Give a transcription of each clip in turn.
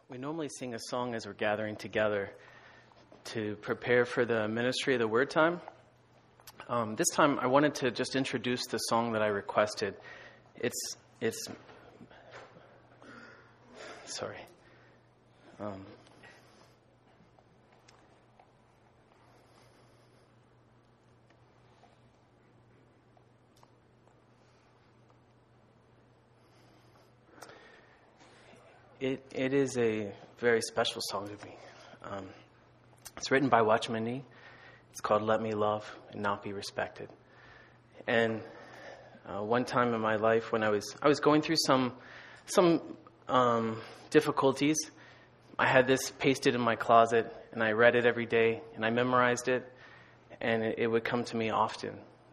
We normally sing a song as we're gathering together to prepare for the ministry of the Word Time. This time I wanted to just introduce the song that I requested. It is a very special song to me. It's written by Watchman Nee. It's called "Let Me Love and Not Be Respected." And one time in my life, when I was going through some difficulties, I had this pasted in my closet, and I read it every day, and I memorized it, and it would come to me often.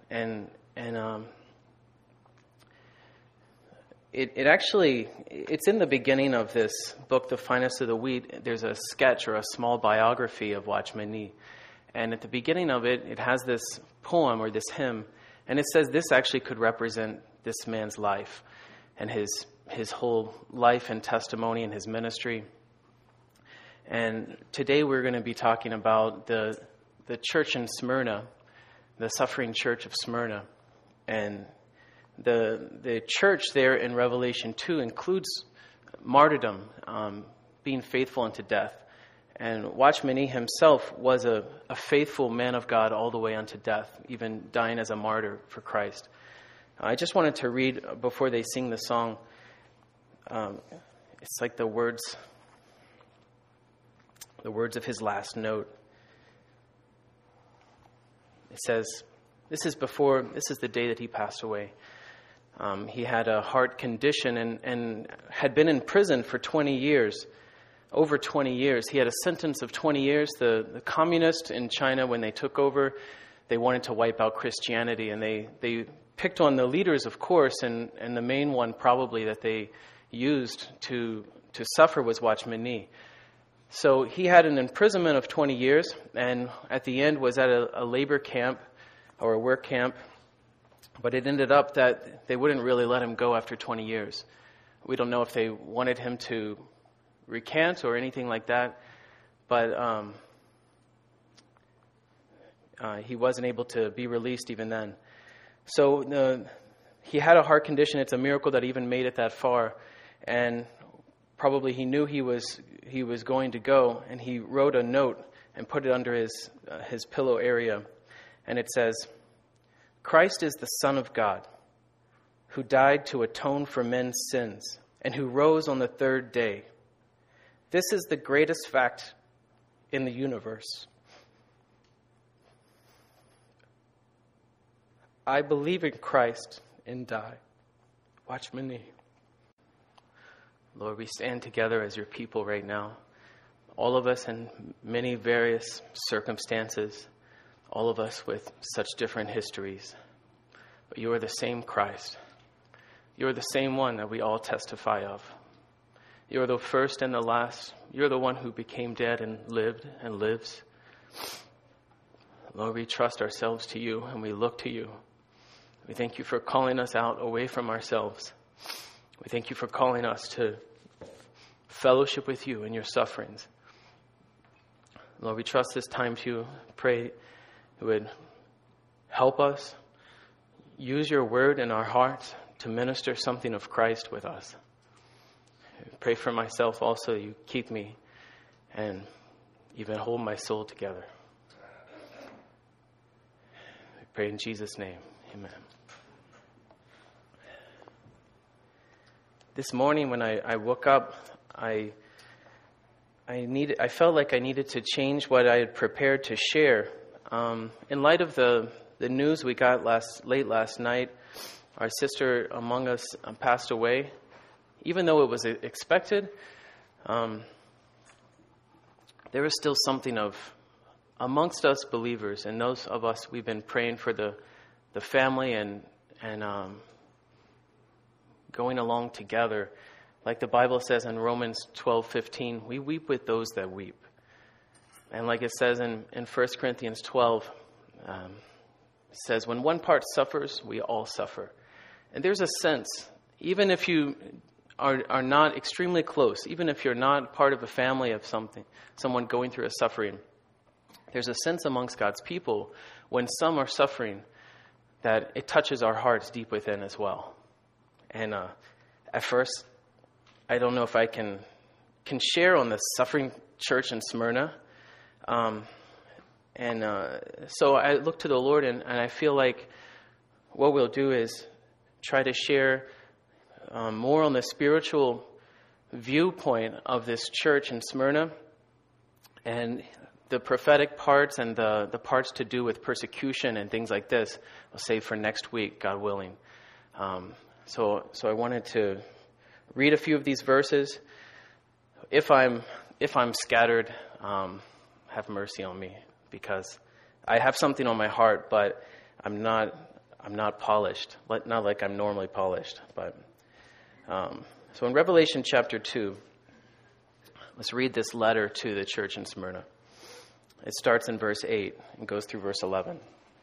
It's in the beginning of this book, The Finest of the Wheat. There's a sketch or a small biography of Watchman Nee. And at the beginning of it, it has this poem or this hymn. And it says this actually could represent this man's life and his whole life and testimony and his ministry. And today we're going to be talking about the church in Smyrna, the suffering church of Smyrna. And the church there in Revelation 2 includes martyrdom, being faithful unto death. And Watchman Nee himself was a faithful man of God all the way unto death, even dying as a martyr for Christ. I just wanted to read, before they sing the song, it's like the words of his last note. It says, this is the day that he passed away. He had a heart condition and had been in prison for 20 years, over 20 years. He had a sentence of 20 years. The communists in China, when they took over, they wanted to wipe out Christianity, and they picked on the leaders, of course, and the main one probably that they used to suffer was Watchman Nee. So he had an imprisonment of 20 years, and at the end was at a labor camp or a work camp. But it ended up that they wouldn't really let him go after 20 years. We don't know if they wanted him to recant or anything like that. But he wasn't able to be released even then. So he had a heart condition. It's a miracle that he even made it that far. And probably he knew he was going to go. And he wrote a note and put it under his pillow area. And it says, "Christ is the Son of God, who died to atone for men's sins, and who rose on the third day. This is the greatest fact in the universe. I believe in Christ and die." Watchman Nee. Lord, we stand together as your people right now, all of us in many various circumstances, all of us with such different histories. But you are the same Christ. You are the same one that we all testify of. You are the first and the last. You're the one who became dead and lived and lives. Lord, we trust ourselves to you and we look to you. We thank you for calling us out away from ourselves. We thank you for calling us to fellowship with you in your sufferings. Lord, we trust this time to you. Pray you would help us use your word in our hearts to minister something of Christ with us. I pray for myself also, you keep me and even hold my soul together. I pray in Jesus' name, amen. This morning when I woke up, I felt like I needed to change what I had prepared to share. In light of the news we got late last night, our sister among us passed away. Even though it was expected, there was still something of, amongst us believers, and those of us, we've been praying for the family and going along together. Like the Bible says in Romans 12:15, we weep with those that weep. And like it says in 1 Corinthians 12, it says, when one part suffers, we all suffer. And there's a sense, even if you are not extremely close, even if you're not part of a family of someone going through a suffering, there's a sense amongst God's people when some are suffering that it touches our hearts deep within as well. And at first, I don't know if I can share on the suffering church in Smyrna. So I look to the Lord, and I feel like what we'll do is try to share more on the spiritual viewpoint of this church in Smyrna, and the prophetic parts and the parts to do with persecution and things like this, I'll save for next week, God willing. So I wanted to read a few of these verses. If I'm scattered, have mercy on me, because I have something on my heart, but I'm not polished, not like I'm normally polished. But so in Revelation chapter 2, let's read this letter to the church in Smyrna. It starts in verse 8 and goes through verse 11.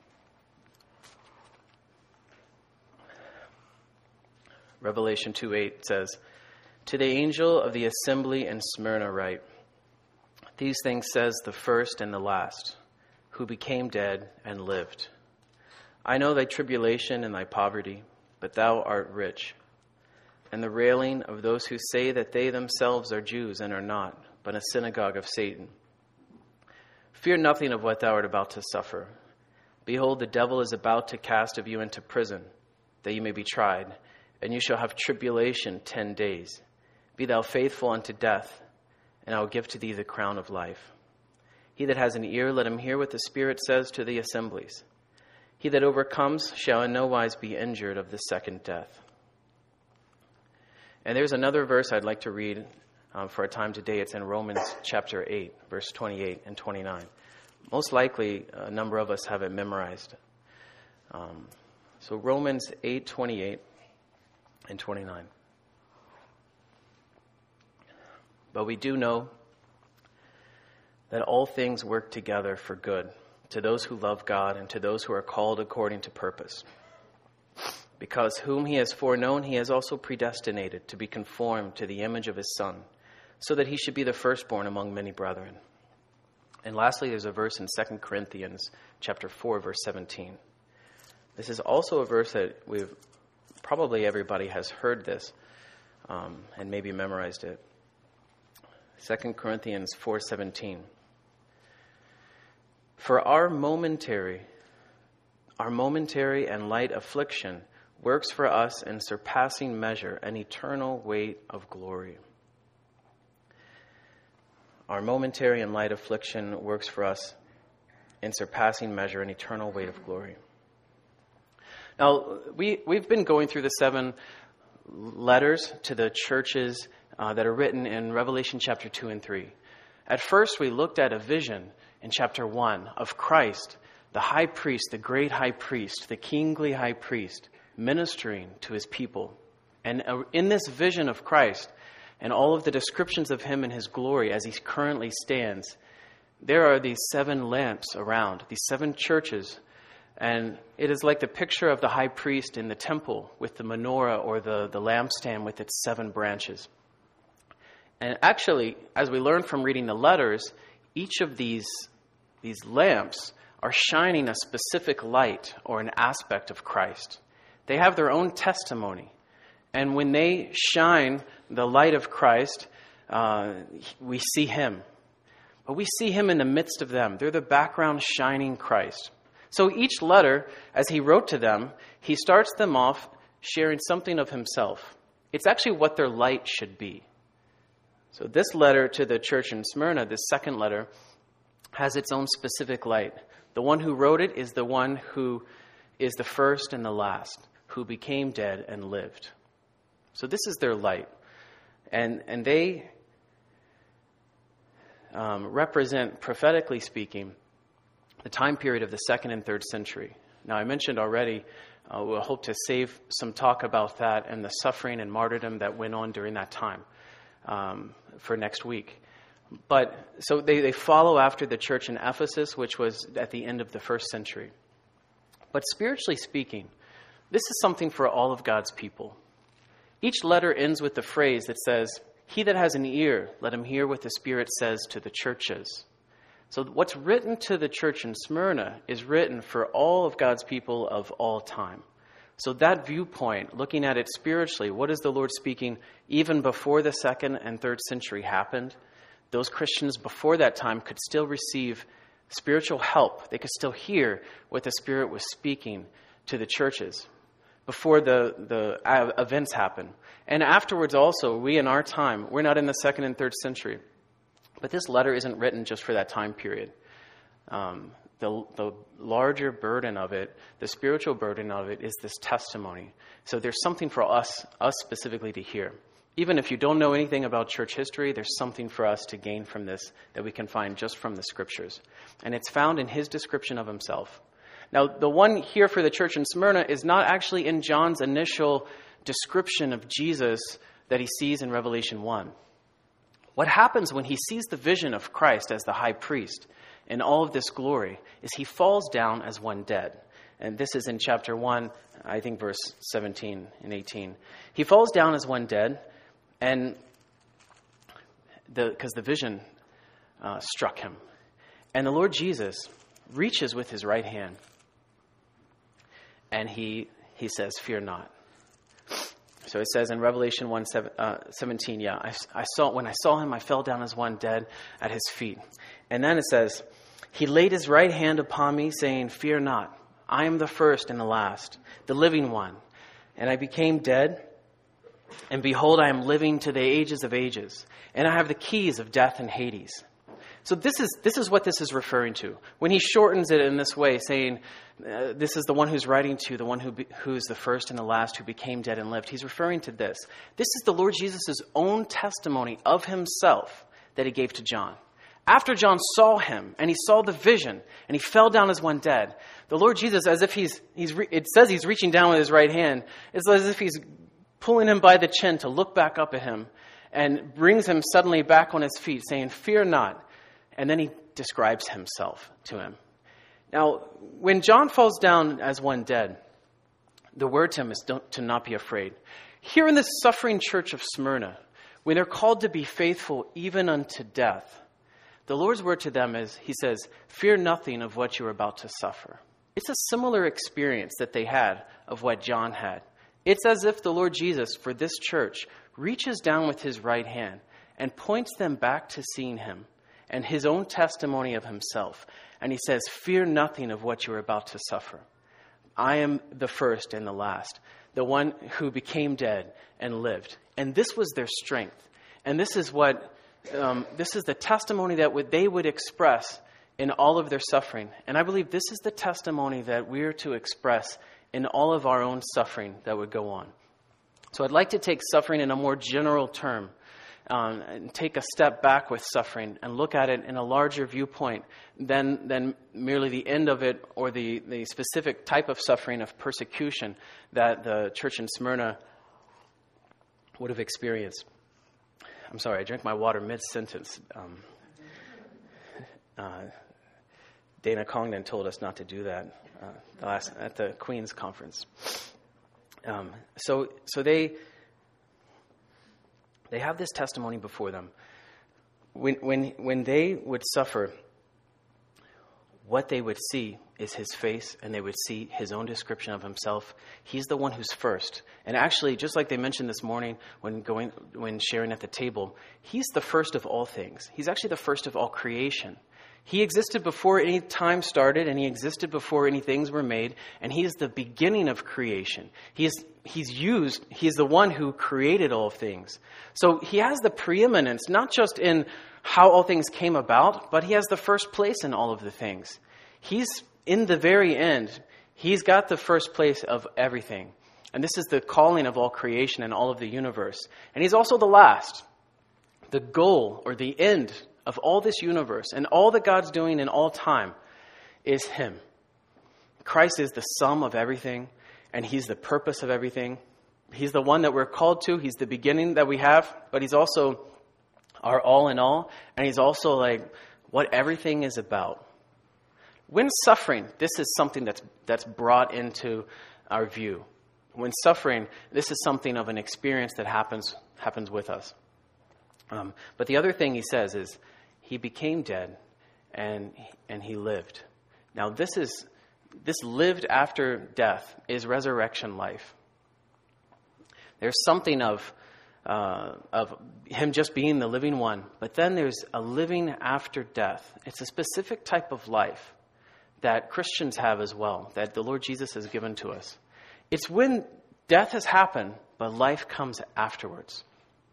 Revelation 2:8 says, "To the angel of the assembly in Smyrna write, these things says the first and the last, who became dead and lived. I know thy tribulation and thy poverty, but thou art rich. And the railing of those who say that they themselves are Jews and are not, but a synagogue of Satan. Fear nothing of what thou art about to suffer. Behold, the devil is about to cast of you into prison, that you may be tried, and you shall have tribulation 10 days. Be thou faithful unto death, and I will give to thee the crown of life. He that has an ear, let him hear what the Spirit says to the assemblies. He that overcomes shall in no wise be injured of the second death." And there's another verse I'd like to read for our time today. It's in Romans chapter 8, verse 28 and 29. Most likely, a number of us have it memorized. So Romans 8, 28 and 29. "But we do know that all things work together for good to those who love God and to those who are called according to purpose. Because whom he has foreknown, he has also predestinated to be conformed to the image of his Son, so that he should be the firstborn among many brethren." And lastly, there's a verse in 2 Corinthians chapter 4, verse 17. This is also a verse that probably everybody has heard this and maybe memorized it. 2 Corinthians 4:17. "For our momentary and light affliction works for us in surpassing measure an eternal weight of glory." Our momentary and light affliction works for us in surpassing measure an eternal weight of glory. Now, we've been going through the 7 letters to the churches that are written in Revelation chapter 2 and 3. At first, we looked at a vision in chapter 1 of Christ, the high priest, the great high priest, the kingly high priest, ministering to his people. And in this vision of Christ and all of the descriptions of him and his glory as he currently stands, there are these 7 lamps around, these 7 churches. And it is like the picture of the high priest in the temple with the menorah or the lampstand with its 7 branches. And actually, as we learn from reading the letters, each of these lamps are shining a specific light or an aspect of Christ. They have their own testimony. And when they shine the light of Christ, we see him. But we see him in the midst of them. They're the background shining Christ. So each letter, as he wrote to them, he starts them off sharing something of himself. It's actually what their light should be. So this letter to the church in Smyrna, this second letter, has its own specific light. The one who wrote it is the one who is the first and the last, who became dead and lived. So this is their light. And they represent, prophetically speaking, the time period of the 2nd and 3rd century. Now, I mentioned already, we'll hope to save some talk about that and the suffering and martyrdom that went on during that time for next week. But so they follow after the church in Ephesus, which was at the end of the 1st century. But spiritually speaking, this is something for all of God's people. Each letter ends with the phrase that says, "He that has an ear, let him hear what the Spirit says to the churches." So what's written to the church in Smyrna is written for all of God's people of all time. So that viewpoint, looking at it spiritually, what is the Lord speaking even before the 2nd and 3rd century happened? Those Christians before that time could still receive spiritual help. They could still hear what the Spirit was speaking to the churches before the events happen. And afterwards also, we in our time, we're not in the 2nd and 3rd century. But this letter isn't written just for that time period. The larger burden of it, the spiritual burden of it, is this testimony. So there's something for us specifically to hear. Even if you don't know anything about church history, there's something for us to gain from this that we can find just from the Scriptures. And it's found in his description of himself. Now, the one here for the church in Smyrna is not actually in John's initial description of Jesus that he sees in Revelation 1. What happens when he sees the vision of Christ as the high priest in all of this glory is he falls down as one dead. And this is in chapter 1, I think verse 17 and 18. He falls down as one dead, and because the vision struck him. And the Lord Jesus reaches with his right hand, and he says, "Fear not." So it says in Revelation 1:17, when I saw him, I fell down as one dead at his feet. And then it says, he laid his right hand upon me, saying, "Fear not, I am the first and the last, the living one. And I became dead, and behold, I am living to the ages of ages, and I have the keys of death and Hades." So this is what this is referring to. When he shortens it in this way, saying, this is the one who's writing to, the one who's the first and the last, who became dead and lived. He's referring to this. This is the Lord Jesus' own testimony of himself that he gave to John. After John saw him, and he saw the vision, and he fell down as one dead, the Lord Jesus, as if it says he's reaching down with his right hand, it's as if he's pulling him by the chin to look back up at him, and brings him suddenly back on his feet, saying, "Fear not." And then he describes himself to him. Now, when John falls down as one dead, the word to him is to not be afraid. Here in the suffering church of Smyrna, when they're called to be faithful even unto death, the Lord's word to them is, he says, "Fear nothing of what you're about to suffer." It's a similar experience that they had of what John had. It's as if the Lord Jesus, for this church, reaches down with his right hand and points them back to seeing him and his own testimony of himself. And he says, "Fear nothing of what you're about to suffer. I am the first and the last, the one who became dead and lived." And this was their strength. And this is this is the testimony that they would express in all of their suffering. And I believe this is the testimony that we're to express in all of our own suffering that would go on. So I'd like to take suffering in a more general term, and take a step back with suffering and look at it in a larger viewpoint than merely the end of it or the specific type of suffering of persecution that the church in Smyrna would have experienced. I'm sorry, I drank my water mid-sentence. Dana Congdon told us not to do that at the Queen's conference. So they have this testimony before them. When they would suffer, what they would see is his face, and they would see his own description of himself. He's the one who's first. And actually, just like they mentioned this morning when sharing at the table, he's the first of all things. He's actually the first of all creation. He existed before any time started, and he existed before any things were made, and he is the beginning of creation. He's the one who created all things. So he has the preeminence, not just in how all things came about, but he has the first place in all of the things. He's in the very end. He's got the first place of everything. And this is the calling of all creation and all of the universe. And he's also the last, the goal or the end of all this universe, and all that God's doing in all time is him. Christ is the sum of everything, and he's the purpose of everything. He's the one that we're called to. He's the beginning that we have, but he's also our all in all, and he's also like what everything is about. When suffering, this is something that's brought into our view. When suffering, this is something of an experience that happens with us. But the other thing he says is, he became dead and he lived. Now this lived after death is resurrection life. There's something of him just being the living one, but then there's a living after death. It's a specific type of life that Christians have as well, that the Lord Jesus has given to us. It's when death has happened, but life comes afterwards.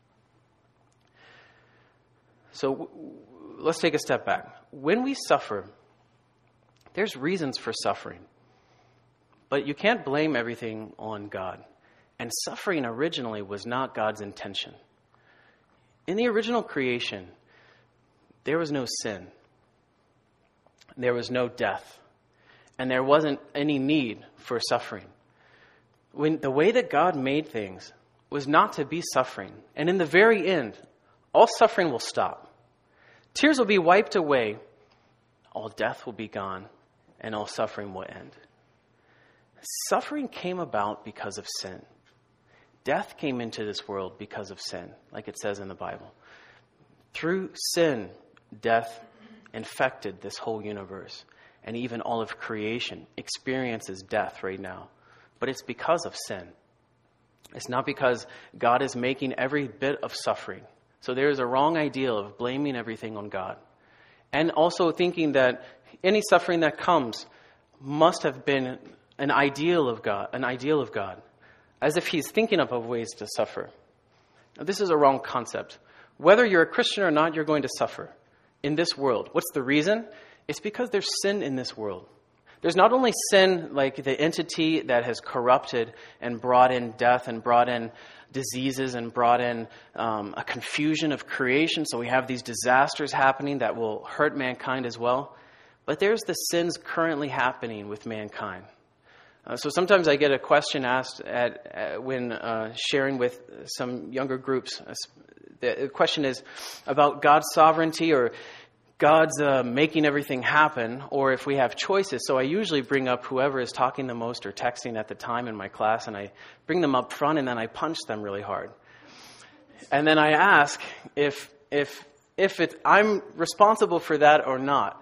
So let's take a step back. When we suffer, there's reasons for suffering, but you can't blame everything on God. And suffering originally was not God's intention. In the original creation, there was no sin. There was no death. And there wasn't any need for suffering. When the way that God made things was not to be suffering. And in the very end, all suffering will stop. Tears will be wiped away. All death will be gone. And all suffering will end. Suffering came about because of sin. Death came into this world because of sin, like it says in the Bible. Through sin, death infected this whole universe. And even all of creation experiences death right now. But it's because of sin. It's not because God is making every bit of suffering. So there is a wrong ideal of blaming everything on God. And also thinking that any suffering that comes must have been an ideal of God. As if he's thinking of ways to suffer. Now, this is a wrong concept. Whether you're a Christian or not, you're going to suffer in this world. What's the reason? It's because there's sin in this world. There's not only sin like the entity that has corrupted and brought in death and brought in diseases and brought in a confusion of creation. So we have these disasters happening that will hurt mankind as well. But there's the sins currently happening with mankind. So sometimes I get a question asked when sharing with some younger groups. The question is about God's sovereignty or God's making everything happen, or if we have choices. So I usually bring up whoever is talking the most or texting at the time in my class, and I bring them up front, and then I punch them really hard. And then I ask if I'm responsible for that or not,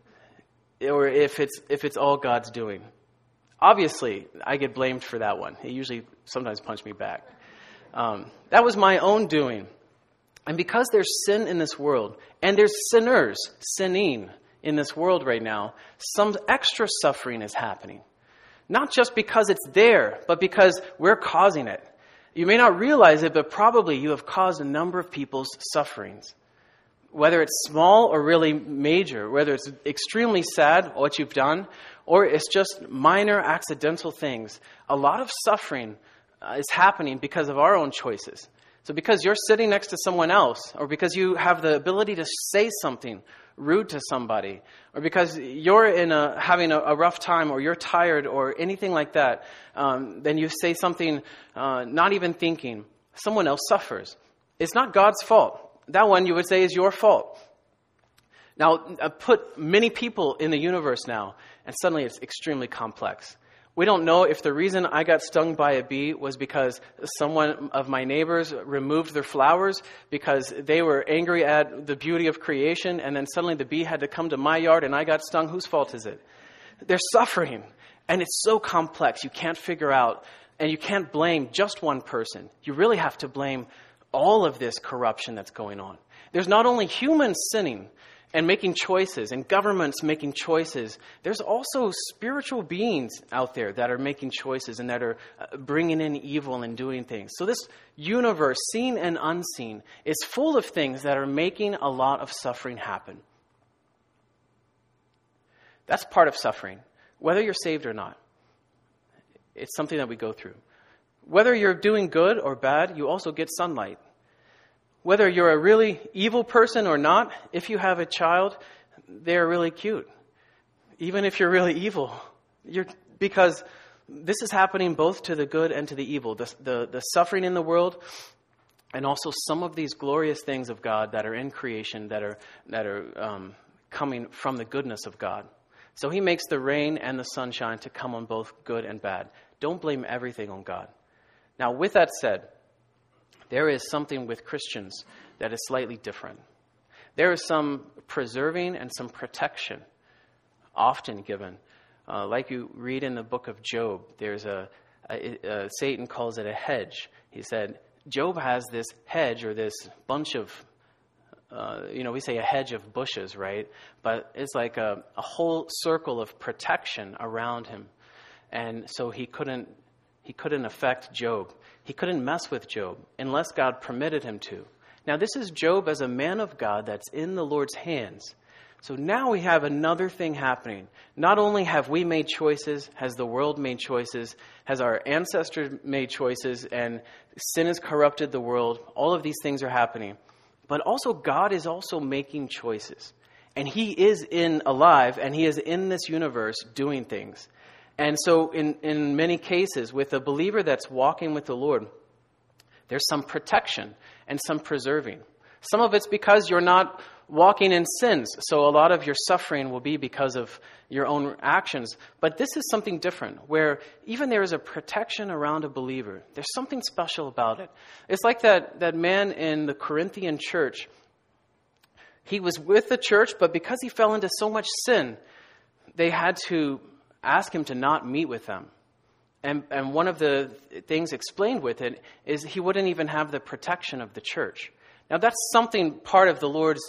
or if it's all God's doing. Obviously, I get blamed for that one. He usually sometimes punch me back. That was my own doing. And because there's sin in this world, and there's sinners sinning in this world right now, some extra suffering is happening. Not just because it's there, but because we're causing it. You may not realize it, but probably you have caused a number of people's sufferings. Whether it's small or really major, whether it's extremely sad, what you've done, or it's just minor accidental things, a lot of suffering is happening because of our own choices. So because you're sitting next to someone else, or because you have the ability to say something rude to somebody, or because you're having a rough time, or you're tired, or anything like that, then you say something not even thinking, someone else suffers. It's not God's fault. That one you would say is your fault. Now, put many people in the universe now, and suddenly it's extremely complex. We don't know if the reason I got stung by a bee was because someone of my neighbors removed their flowers because they were angry at the beauty of creation, and then suddenly the bee had to come to my yard and I got stung. Whose fault is it? They're suffering, and it's so complex you can't figure out, and you can't blame just one person. You really have to blame all of this corruption that's going on. There's not only humans sinning and making choices, and governments making choices. There's also spiritual beings out there that are making choices and that are bringing in evil and doing things. So this universe, seen and unseen, is full of things that are making a lot of suffering happen. That's part of suffering, whether you're saved or not. It's something that we go through. Whether you're doing good or bad, you also get sunlight. Whether you're a really evil person or not, if you have a child, they're really cute. Even if you're really evil. Because this is happening both to the good and to the evil. The suffering in the world, and also some of these glorious things of God that are in creation that are coming from the goodness of God. So he makes the rain and the sunshine to come on both good and bad, Don't blame everything on God. Now, with that said, there is something with Christians that is slightly different. There is some preserving and some protection often given. Like you read in the book of Job, there's Satan calls it a hedge. He said, Job has this hedge or this bunch of, we say a hedge of bushes, right? But it's like a whole circle of protection around him. And so he couldn't affect Job. He couldn't mess with Job unless God permitted him to. Now, this is Job as a man of God that's in the Lord's hands. So now we have another thing happening. Not only have we made choices, has the world made choices, has our ancestors made choices, and sin has corrupted the world. All of these things are happening. But also God is also making choices. And He is alive, and He is in this universe doing things. And so in many cases, with a believer that's walking with the Lord, there's some protection and some preserving. Some of it's because you're not walking in sins, so a lot of your suffering will be because of your own actions. But this is something different, where even there is a protection around a believer. There's something special about it. It's like that man in the Corinthian church. He was with the church, but because he fell into so much sin, they had to ask him to not meet with them. And one of the things explained with it is he wouldn't even have the protection of the church. Now that's something part of the Lord's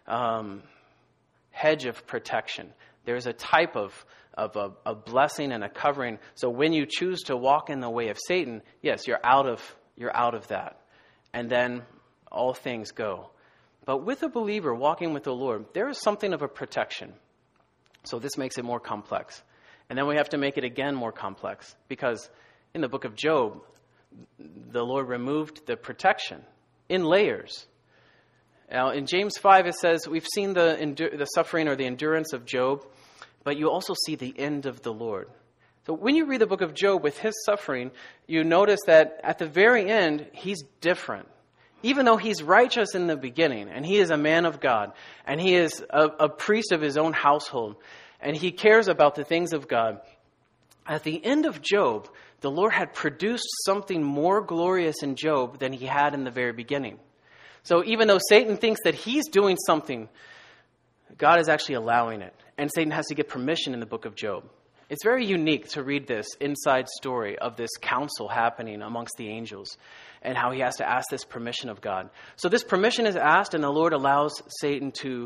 hedge of protection. There's a type of a blessing and a covering. So when you choose to walk in the way of Satan, yes, you're out of that. And then all things go. But with a believer walking with the Lord, there is something of a protection. So this makes it more complex. And then we have to make it again more complex, because in the book of Job, the Lord removed the protection in layers. Now, in James 5, it says, we've seen the suffering or the endurance of Job, but you also see the end of the Lord. So when you read the book of Job with his suffering, you notice that at the very end, he's different. Even though he's righteous in the beginning, and he is a man of God, and he is a priest of his own household, and he cares about the things of God, at the end of Job, the Lord had produced something more glorious in Job than he had in the very beginning. So even though Satan thinks that he's doing something, God is actually allowing it. And Satan has to get permission in the book of Job. It's very unique to read this inside story of this council happening amongst the angels and how he has to ask this permission of God. So this permission is asked, and the Lord allows Satan to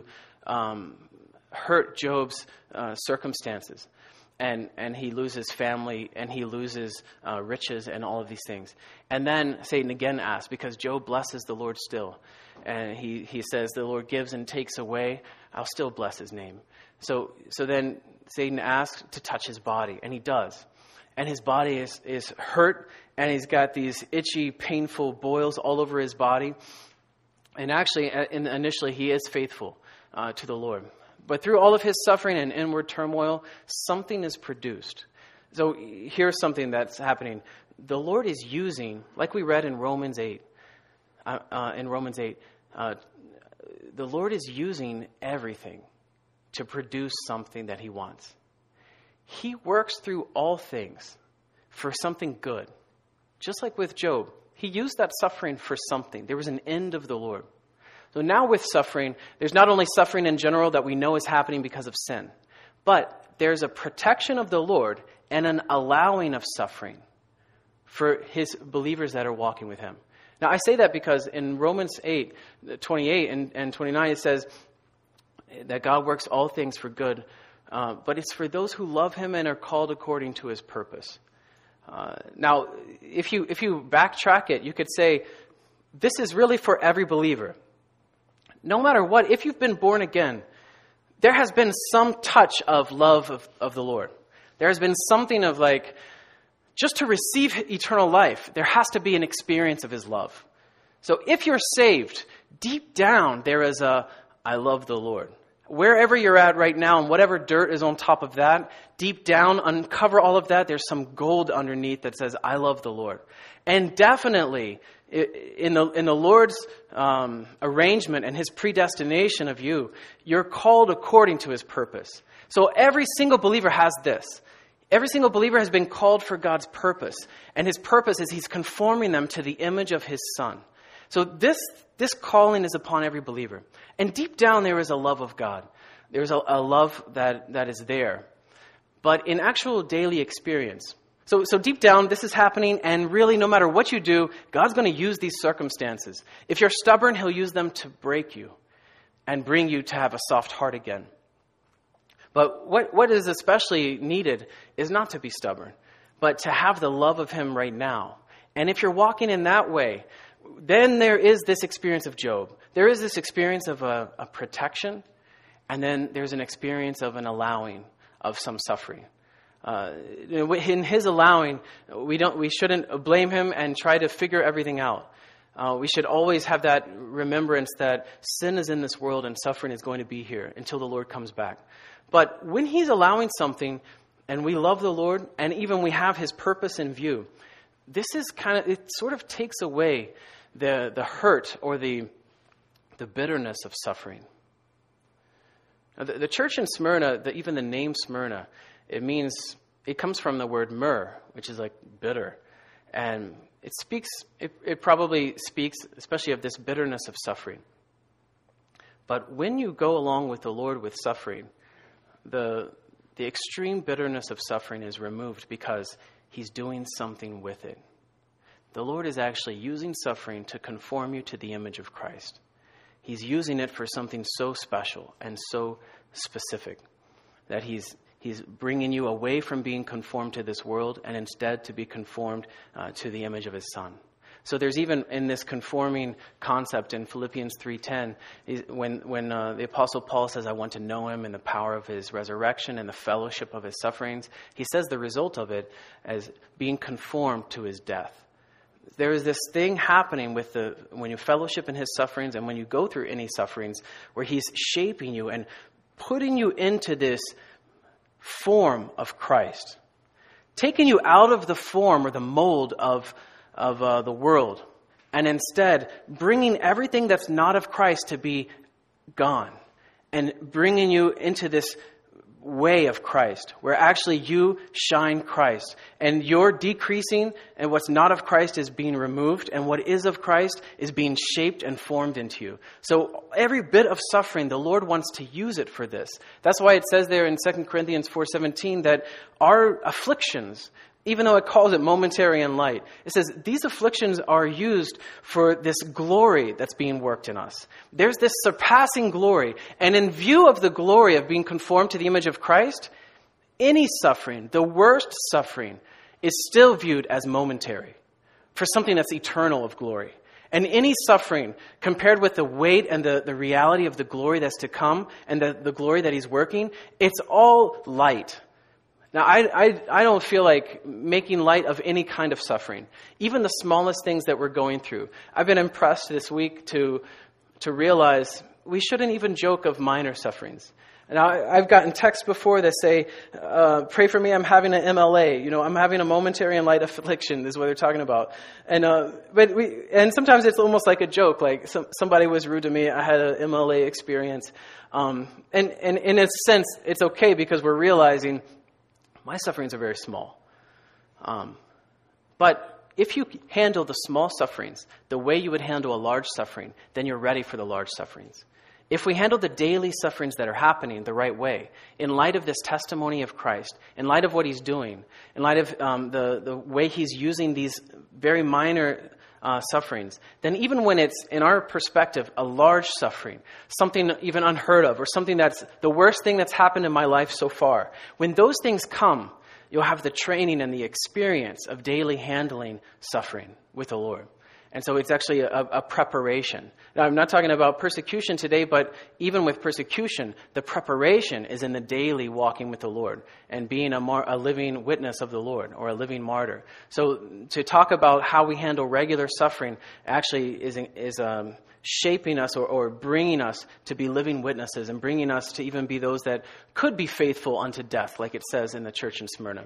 hurt Job's circumstances. And he loses family, and he loses riches and all of these things. And then Satan again asks, because Job blesses the Lord still. And he says, the Lord gives and takes away, I'll still bless his name. So then Satan asks to touch his body, and he does. And his body is hurt, and he's got these itchy, painful boils all over his body. And actually, initially, he is faithful to the Lord. But through all of his suffering and inward turmoil, something is produced. So here's something that's happening. The Lord is using, like we read in Romans 8, the Lord is using everything to produce something that he wants. He works through all things for something good. Just like with Job, he used that suffering for something. There was an end of the Lord. So now with suffering, there's not only suffering in general that we know is happening because of sin, but there's a protection of the Lord and an allowing of suffering for his believers that are walking with him. Now I say that because in Romans 8, 28 and 29, it says that God works all things for good, but it's for those who love him and are called according to his purpose. Now, if you backtrack it, you could say, this is really for every believer. No matter what, if you've been born again, there has been some touch of love of the Lord. There has been something of like, just to receive eternal life, there has to be an experience of his love. So if you're saved, deep down there is I love the Lord. Wherever you're at right now and whatever dirt is on top of that, deep down, uncover all of that, there's some gold underneath that says, I love the Lord. And definitely, in the Lord's arrangement and his predestination of you, you're called according to his purpose. So every single believer has this. Every single believer has been called for God's purpose. And his purpose is he's conforming them to the image of his Son. So this calling is upon every believer. And deep down there is a love of God. There's a love that is there. But in actual daily experience, so deep down this is happening, and really no matter what you do, God's going to use these circumstances. If you're stubborn, he'll use them to break you and bring you to have a soft heart again. But what is especially needed is not to be stubborn, but to have the love of him right now. And if you're walking in that way, then there is this experience of Job. There is this experience of a protection, and then there's an experience of an allowing of some suffering. In his allowing, we shouldn't blame him and try to figure everything out. We should always have that remembrance that sin is in this world and suffering is going to be here until the Lord comes back. But when he's allowing something and we love the Lord and even we have his purpose in view, this is it sort of takes away the hurt or the bitterness of suffering. Now, the church in Smyrna, even the name Smyrna, it comes from the word myrrh, which is like bitter. And it probably speaks especially of this bitterness of suffering. But when you go along with the Lord with suffering, the extreme bitterness of suffering is removed because he's doing something with it. The Lord is actually using suffering to conform you to the image of Christ. He's using it for something so special and so specific that he's bringing you away from being conformed to this world and instead to be conformed to the image of his Son. So there's even in this conforming concept in Philippians 3:10, when the Apostle Paul says, I want to know him in the power of his resurrection and the fellowship of his sufferings, he says the result of it as being conformed to his death. There is this thing happening when you fellowship in his sufferings and when you go through any sufferings where he's shaping you and putting you into this form of Christ, taking you out of the form or the mold of the world, and instead bringing everything that's not of Christ to be gone, and bringing you into this way of Christ, where actually you shine Christ, and you're decreasing, and what's not of Christ is being removed, and what is of Christ is being shaped and formed into you. So every bit of suffering, the Lord wants to use it for this. That's why it says there in 2 Corinthians 4:17 that our afflictions, even though it calls it momentary and light, it says these afflictions are used for this glory that's being worked in us. There's this surpassing glory. And in view of the glory of being conformed to the image of Christ, any suffering, the worst suffering, is still viewed as momentary for something that's eternal of glory. And any suffering, compared with the weight and the reality of the glory that's to come and the glory that he's working, it's all light. Now, I don't feel like making light of any kind of suffering, even the smallest things that we're going through. I've been impressed this week to realize we shouldn't even joke of minor sufferings. And I've gotten texts before that say, pray for me, I'm having an MLA. I'm having a momentary and light affliction, is what they're talking about. And and sometimes it's almost like a joke, like somebody was rude to me, I had an MLA experience. And in a sense, it's okay because we're realizing my sufferings are very small. But if you handle the small sufferings the way you would handle a large suffering, then you're ready for the large sufferings. If we handle the daily sufferings that are happening the right way, in light of this testimony of Christ, in light of what he's doing, in light of the way he's using these very minor sufferings, then even when it's, in our perspective, a large suffering, something even unheard of, or something that's the worst thing that's happened in my life so far, when those things come, you'll have the training and the experience of daily handling suffering with the Lord. And so it's actually a preparation. Now, I'm not talking about persecution today, but even with persecution, the preparation is in the daily walking with the Lord and being a living witness of the Lord, or a living martyr. So to talk about how we handle regular suffering actually is shaping us or bringing us to be living witnesses, and bringing us to even be those that could be faithful unto death, like it says in the church in Smyrna.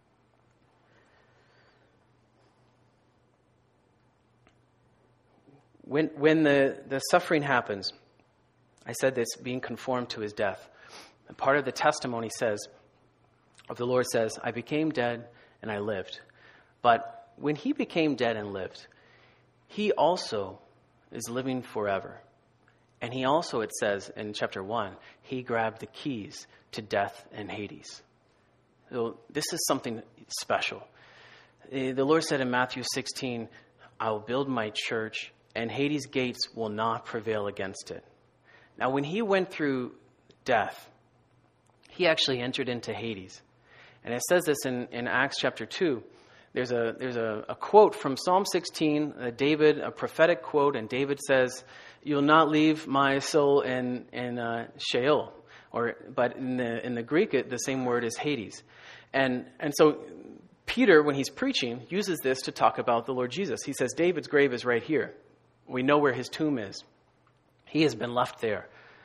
When the suffering happens, I said this, being conformed to his death. And part of the testimony says, of the Lord says, I became dead and I lived. But when he became dead and lived, he also is living forever. And he also, it says in chapter 1, he grabbed the keys to death and Hades. So this is something special. The Lord said in Matthew 16, I will build my church, and Hades' gates will not prevail against it. Now, when he went through death, he actually entered into Hades. And it says this in Acts chapter 2. There's a quote from Psalm 16, David, a prophetic quote, and David says, you'll not leave my soul in Sheol. But in the Greek, the same word is Hades. And so Peter, when he's preaching, uses this to talk about the Lord Jesus. He says, David's grave is right here. We know where his tomb is. He has been left there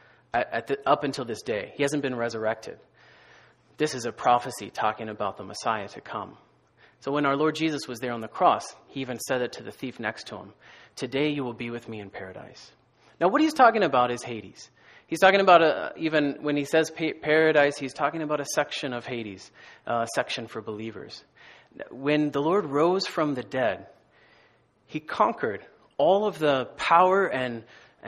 up until this day. He hasn't been resurrected. This is a prophecy talking about the Messiah to come. So when our Lord Jesus was there on the cross, he even said it to the thief next to him. Today you will be with me in paradise. Now what he's talking about is Hades. He's talking about, even when he says paradise, he's talking about a section of Hades, a section for believers. When the Lord rose from the dead, he conquered all of the power and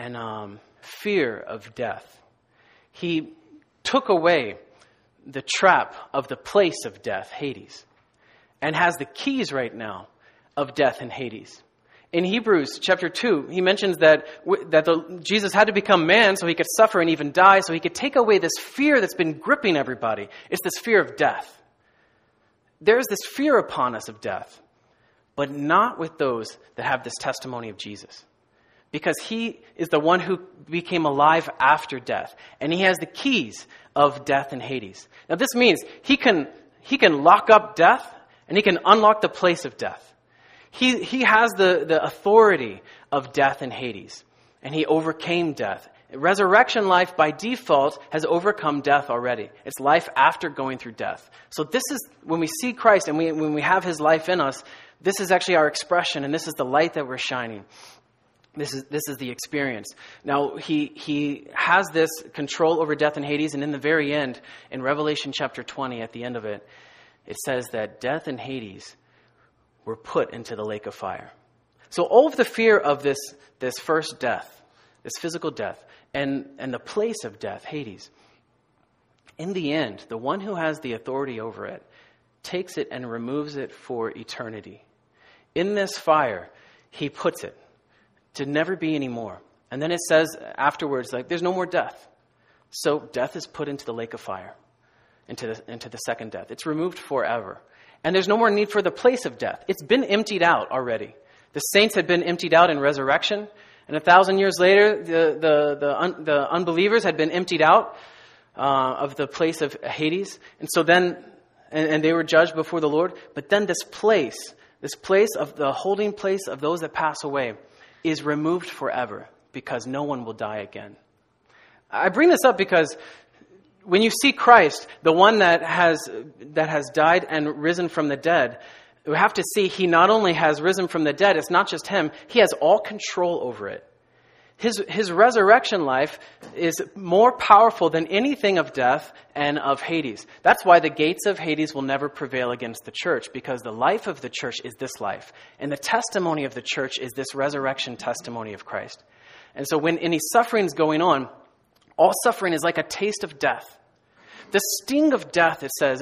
fear of death. He took away the trap of the place of death, Hades, and has the keys right now of death and Hades. In Hebrews chapter 2, he mentions that Jesus had to become man so he could suffer and even die, so he could take away this fear that's been gripping everybody. It's this fear of death. There's this fear upon us of death, but not with those that have this testimony of Jesus. Because he is the one who became alive after death, and he has the keys of death and Hades. Now this means he can lock up death, and he can unlock the place of death. He has the authority of death and Hades, and he overcame death. Resurrection life by default has overcome death already. It's life after going through death. So this is, when we see Christ and when we have his life in us, this is actually our expression, and this is the light that we're shining. This is the experience. Now, he has this control over death and Hades, and in the very end, in Revelation chapter 20, at the end of it, it says that death and Hades were put into the lake of fire. So all of the fear of this first death, this physical death, and the place of death, Hades, in the end, the one who has the authority over it takes it and removes it for eternity. In this fire, he puts it to never be anymore. And then it says afterwards, like, there's no more death. So death is put into the lake of fire, into the second death. It's removed forever. And there's no more need for the place of death. It's been emptied out already. The saints had been emptied out in resurrection. And 1,000 years later, the unbelievers had been emptied out of the place of Hades. And so then, and they were judged before the Lord. But then this place of the holding place of those that pass away is removed forever, because no one will die again. I bring this up because when you see Christ, the one that has died and risen from the dead, we have to see he not only has risen from the dead, it's not just him, he has all control over it. His resurrection life is more powerful than anything of death and of Hades. That's why the gates of Hades will never prevail against the church, because the life of the church is this life. And the testimony of the church is this resurrection testimony of Christ. And so when any suffering is going on, all suffering is like a taste of death. The sting of death, it says,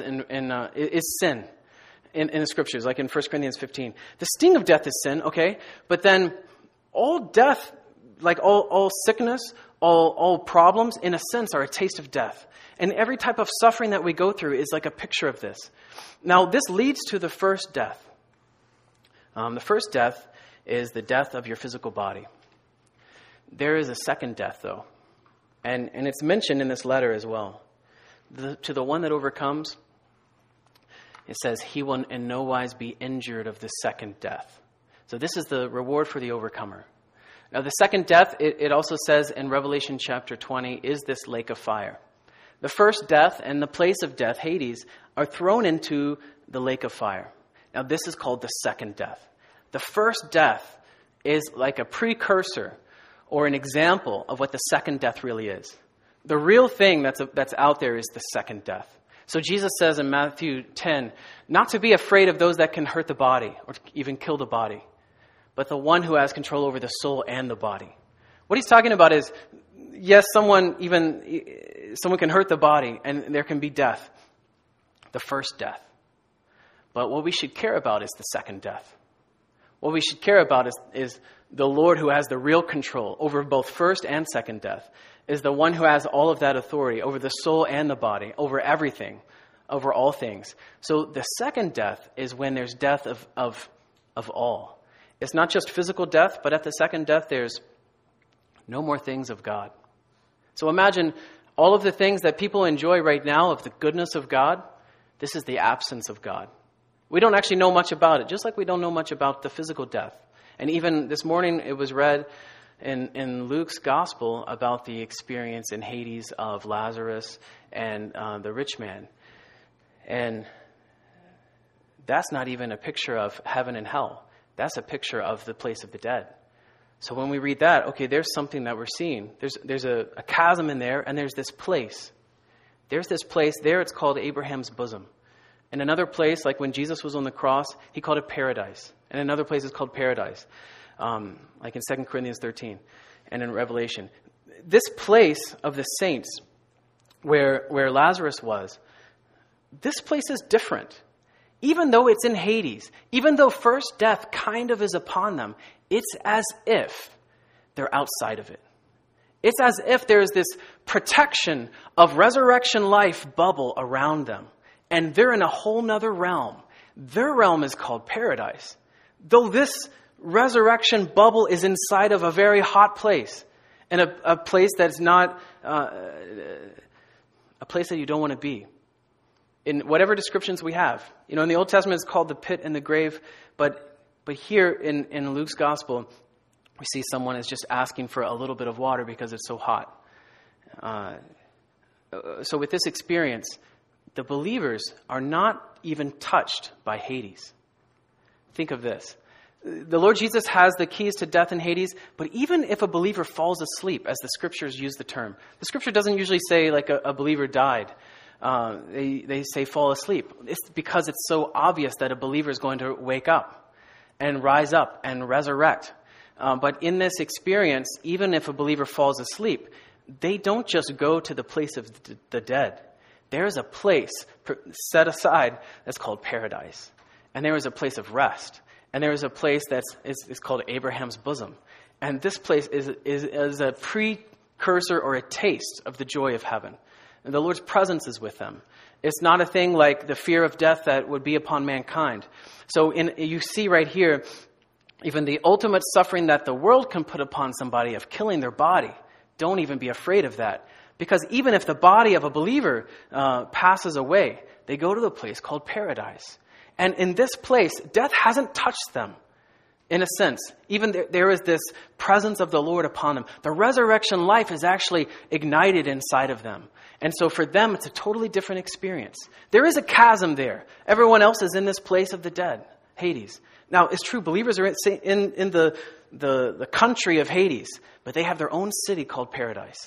is sin in the scriptures, like in 1 Corinthians 15. The sting of death is sin, okay? But then all death, like all sickness, all problems, in a sense, are a taste of death. And every type of suffering that we go through is like a picture of this. Now, this leads to the first death. The first death is the death of your physical body. There is a second death, though. And it's mentioned in this letter as well. To the one that overcomes, it says, he will in no wise be injured of the second death. So this is the reward for the overcomer. Now, the second death, it also says in Revelation chapter 20, is this lake of fire. The first death and the place of death, Hades, are thrown into the lake of fire. Now, this is called the second death. The first death is like a precursor or an example of what the second death really is. The real thing that's out there is the second death. So Jesus says in Matthew 10, not to be afraid of those that can hurt the body or even kill the body, but the one who has control over the soul and the body. What he's talking about is, yes, someone can hurt the body and there can be death, the first death. But what we should care about is the second death. What we should care about is the Lord who has the real control over both first and second death, is the one who has all of that authority over the soul and the body, over everything, over all things. So the second death is when there's death of all. It's not just physical death, but at the second death there's no more things of God. So imagine all of the things that people enjoy right now of the goodness of God, this is the absence of God. We don't actually know much about it, just like we don't know much about the physical death. And even this morning it was read in Luke's gospel about the experience in Hades of Lazarus and the rich man. And that's not even a picture of heaven and hell. That's a picture of the place of the dead. So when we read that, okay, there's something that we're seeing. There's a chasm in there, and there's this place. There's this place there, it's called Abraham's bosom. In another place, like when Jesus was on the cross, he called it paradise. And another place is called paradise, like in 2 Corinthians 13 and in Revelation. This place of the saints where Lazarus was, this place is different. Even though it's in Hades, even though first death kind of is upon them, it's as if they're outside of it. It's as if there's this protection of resurrection life bubble around them. And they're in a whole nother realm. Their realm is called paradise. Though this resurrection bubble is inside of a very hot place. And a place that's not a place that you don't want to be. In whatever descriptions we have. You know, in the Old Testament it's called the pit and the grave. But here in Luke's gospel, we see someone is just asking for a little bit of water because it's so hot. So with this experience, the believers are not even touched by Hades. Think of this. The Lord Jesus has the keys to death and Hades, but even if a believer falls asleep, as the scriptures use the term, the scripture doesn't usually say like a believer died. They say fall asleep. It's because it's so obvious that a believer is going to wake up and rise up and resurrect. But in this experience, even if a believer falls asleep, they don't just go to the place of the dead. There is a place set aside that's called paradise. And there is a place of rest. And there is a place that's called Abraham's bosom. And this place is a precursor or a taste of the joy of heaven. And the Lord's presence is with them. It's not a thing like the fear of death that would be upon mankind. So you see right here, even the ultimate suffering that the world can put upon somebody of killing their body. Don't even be afraid of that. Because even if the body of a believer passes away, they go to the place called paradise. And in this place, death hasn't touched them, in a sense. Even there is this presence of the Lord upon them. The resurrection life is actually ignited inside of them. And so for them, it's a totally different experience. There is a chasm there. Everyone else is in this place of the dead, Hades. Now, it's true, believers are in the country of Hades, but they have their own city called paradise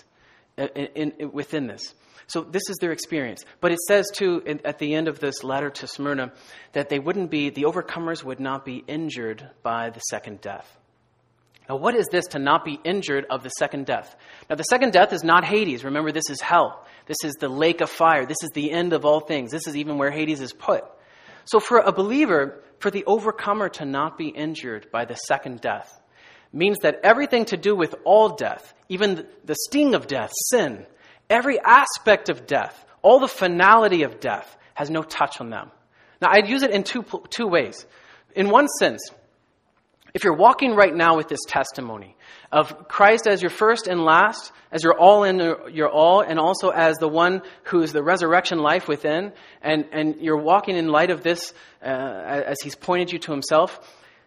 within this. So this is their experience. But it says, too, at the end of this letter to Smyrna, that the overcomers would not be injured by the second death. Now, what is this to not be injured of the second death? Now, the second death is not Hades. Remember, this is hell. This is the lake of fire. This is the end of all things. This is even where Hades is put. So for a believer, for the overcomer to not be injured by the second death, means that everything to do with all death, even the sting of death, sin, every aspect of death, all the finality of death has no touch on them. Now, I'd use it in two ways. In one sense, if you're walking right now with this testimony of Christ as your first and last, as your all in your all, and also as the one who is the resurrection life within, and you're walking in light of this as he's pointed you to himself,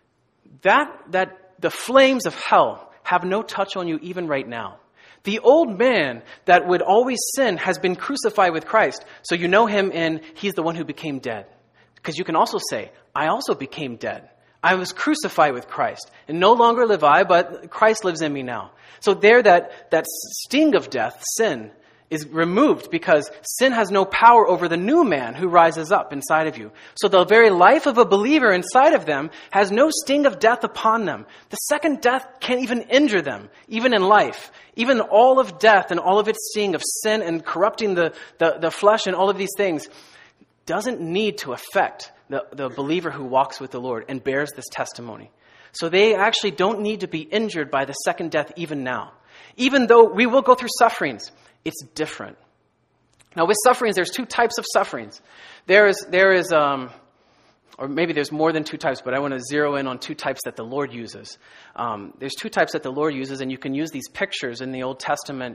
that the flames of hell have no touch on you even right now. The old man that would always sin has been crucified with Christ. So you know him and he's the one who became dead. Because you can also say, I also became dead. I was crucified with Christ. And no longer live I, but Christ lives in me now. So there that sting of death, sin, is removed because sin has no power over the new man who rises up inside of you. So the very life of a believer inside of them has no sting of death upon them. The second death can't even injure them, even in life. Even all of death and all of its sting of sin and corrupting the flesh and all of these things doesn't need to affect the believer who walks with the Lord and bears this testimony. So they actually don't need to be injured by the second death even now. Even though we will go through sufferings, it's different. Now with sufferings, there's two types of sufferings. There is, or maybe there's more than two types, but I want to zero in on two types that the Lord uses. There's two types that the Lord uses, and you can use these pictures in the Old Testament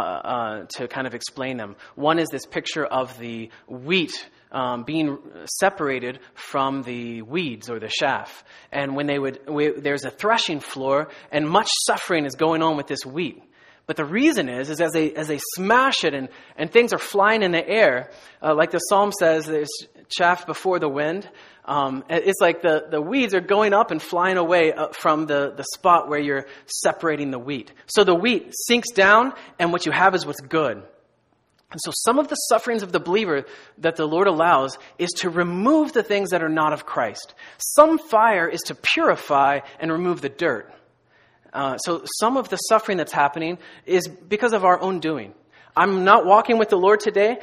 to kind of explain them. One is this picture of the wheat being separated from the weeds or the chaff. And when there's a threshing floor, and much suffering is going on with this wheat. But the reason is as they smash it and things are flying in the air, like the Psalm says, there's chaff before the wind. It's like the weeds are going up and flying away from the spot where you're separating the wheat. So the wheat sinks down, and what you have is what's good. And so some of the sufferings of the believer that the Lord allows is to remove the things that are not of Christ. Some fire is to purify and remove the dirt. So some of the suffering that's happening is because of our own doing. I'm not walking with the Lord today.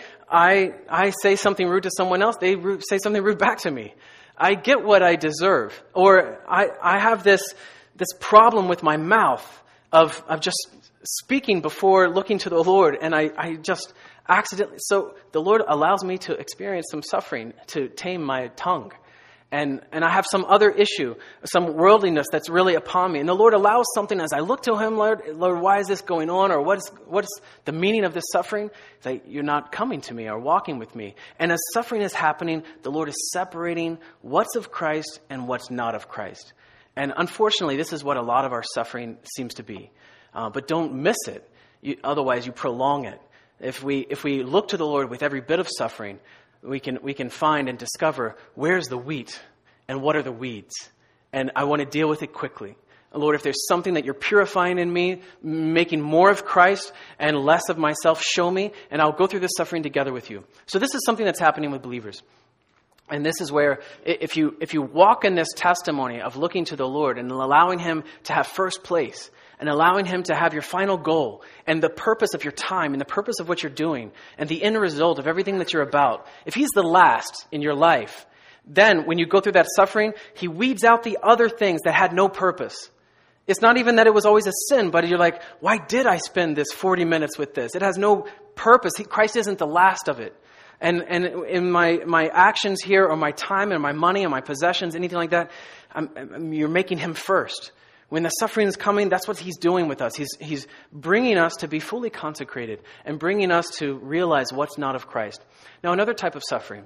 I say something rude to someone else. They say something rude back to me. I get what I deserve. Or I have this problem with my mouth of just speaking before looking to the Lord. And I just accidentally. So the Lord allows me to experience some suffering to tame my tongue. And I have some other issue, some worldliness that's really upon me. And the Lord allows something as I look to Him, Lord, why is this going on? Or what is the meaning of this suffering? It's like, you're not coming to me or walking with me. And as suffering is happening, the Lord is separating what's of Christ and what's not of Christ. And unfortunately, this is what a lot of our suffering seems to be. But don't miss it. Otherwise, you prolong it. If we look to the Lord with every bit of suffering, we can find and discover where's the wheat and what are the weeds. And I want to deal with it quickly. Lord, if there's something that you're purifying in me, making more of Christ and less of myself, show me, and I'll go through this suffering together with you. So this is something that's happening with believers. And this is where if you walk in this testimony of looking to the Lord and allowing Him to have first place, and allowing Him to have your final goal and the purpose of your time and the purpose of what you're doing and the end result of everything that you're about, if He's the last in your life, then when you go through that suffering, He weeds out the other things that had no purpose. It's not even that it was always a sin, but you're like, why did I spend this 40 minutes with this? It has no purpose. Christ isn't the last of it. And in my actions here, or my time and my money and my possessions, anything like that, you're making Him first. When the suffering is coming, that's what He's doing with us. He's bringing us to be fully consecrated and bringing us to realize what's not of Christ. Now, another type of suffering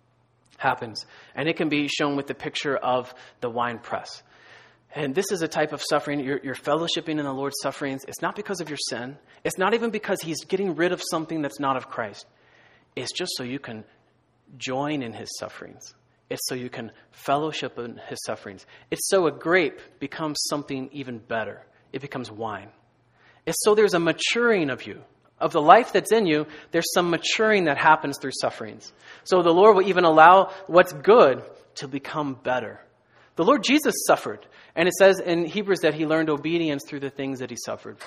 happens, and it can be shown with the picture of the wine press. And this is a type of suffering. You're fellowshipping in the Lord's sufferings. It's not because of your sin. It's not even because He's getting rid of something that's not of Christ. It's just so you can join in His sufferings. It's so you can fellowship in His sufferings. It's so a grape becomes something even better. It becomes wine. It's so there's a maturing of you. Of the life that's in you, there's some maturing that happens through sufferings. So the Lord will even allow what's good to become better. The Lord Jesus suffered. And it says in Hebrews that He learned obedience through the things that He suffered.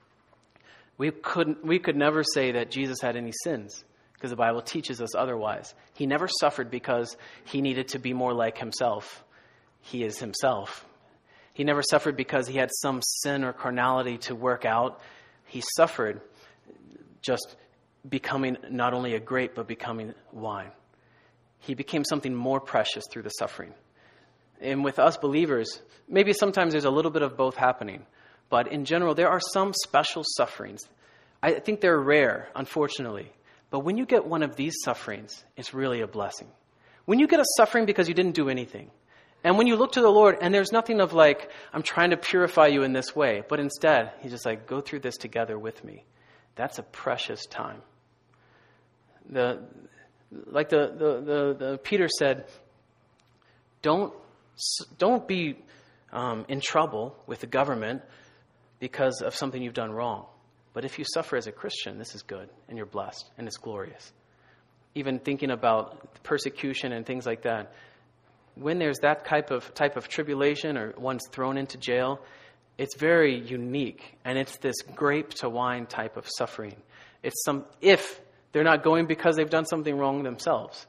We could never say that Jesus had any sins, because the Bible teaches us otherwise. He never suffered because He needed to be more like Himself. He is Himself. He never suffered because He had some sin or carnality to work out. He suffered just becoming not only a grape, but becoming wine. He became something more precious through the suffering. And with us believers, maybe sometimes there's a little bit of both happening. But in general, there are some special sufferings. I think they're rare, unfortunately. But when you get one of these sufferings, it's really a blessing. When you get a suffering because you didn't do anything, and when you look to the Lord, and there's nothing of like, I'm trying to purify you in this way, but instead, He's just like, go through this together with me. That's a precious time. Peter said, don't be in trouble with the government because of something you've done wrong. But if you suffer as a Christian, this is good, and you're blessed, and it's glorious. Even thinking about persecution and things like that, when there's that type of tribulation or one's thrown into jail, it's very unique, and it's this grape to wine type of suffering. It's if they're not going because they've done something wrong themselves.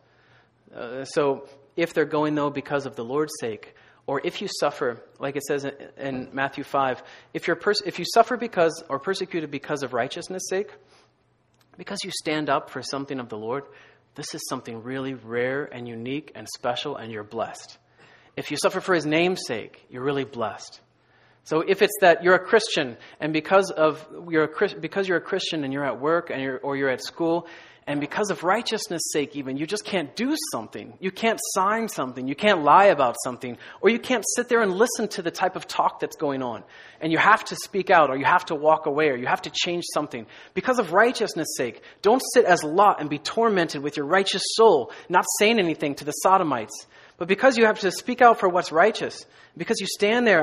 So if they're going, though, because of the Lord's sake, or if you suffer, like it says in Matthew 5, if you suffer because or persecuted because of righteousness' sake, because you stand up for something of the Lord, this is something really rare and unique and special, and you're blessed. If you suffer for his name's sake, you're really blessed. So if it's that you're a Christian, and because you're a Christian and you're at work and you're at school, and because of righteousness' sake even, you just can't do something. You can't sign something. You can't lie about something. Or you can't sit there and listen to the type of talk that's going on. And you have to speak out, or you have to walk away, or you have to change something. Because of righteousness' sake, don't sit as Lot and be tormented with your righteous soul, not saying anything to the Sodomites. But because you have to speak out for what's righteous, because you stand there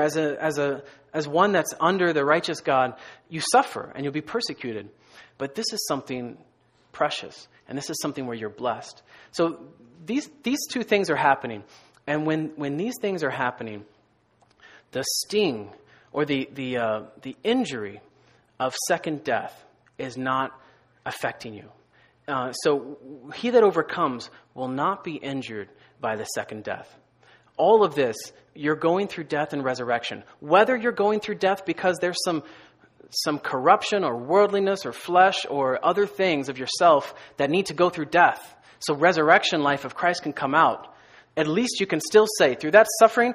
as one that's under the righteous God, you suffer and you'll be persecuted. But this is something precious, and this is something where you're blessed. So these two things are happening, and when these things are happening, the sting or the injury of second death is not affecting you. So he that overcomes will not be injured by the second death. All of this, you're going through death and resurrection. Whether you're going through death because there's some corruption or worldliness or flesh or other things of yourself that need to go through death, so resurrection life of Christ can come out, at least you can still say, through that suffering,